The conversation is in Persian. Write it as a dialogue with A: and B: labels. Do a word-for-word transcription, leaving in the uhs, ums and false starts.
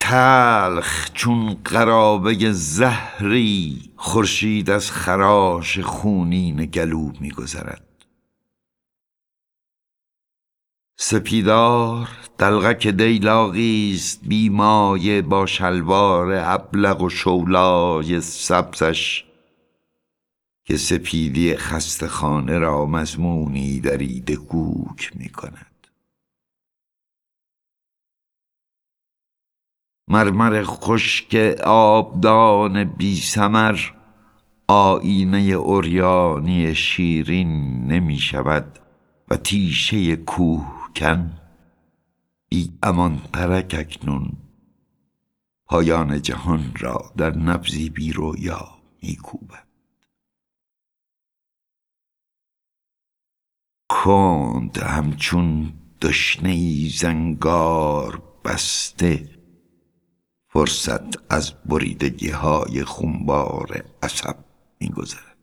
A: تلخ چون قرابه زهری، خورشید از خراش خونین گلو می‌گذرد. سپیدار دلغک دیلاقی است بی مایه، با شلوار ابلق و شولای سبزش که سپیدی خسته خانه را مضمونی دریده کوک می کند. مرمر خشک آبدان بی ثمر آینه عریانی شیرین نمی شود و تیشه کوهکن بی امان ترک اکنون پایان جهان را در نبضی بی رویا می کوبد. کند همچون دشنه‌ای زنگار بسته، فرصت از بریدگی های خونبار عصب می گذرد.